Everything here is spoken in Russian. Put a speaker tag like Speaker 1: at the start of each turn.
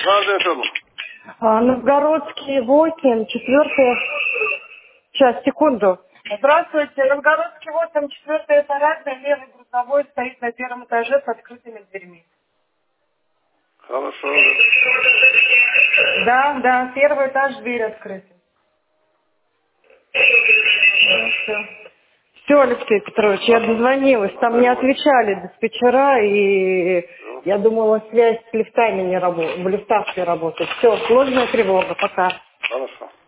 Speaker 1: Каждый этому.
Speaker 2: Новгородский 8, 4. Сейчас, секунду. Здравствуйте, Новгородский 8, 4 этаж, левый грузовой стоит на первом этаже с открытыми дверьми.
Speaker 1: Хорошо.
Speaker 2: Да, первый этаж, дверь открыта. Все, Алексей Петрович, я дозвонилась, там не отвечали диспетчера, и я думала, связь с лифтами не работает, в лифтах не работает. Все, сложная тревога, пока.
Speaker 1: Хорошо.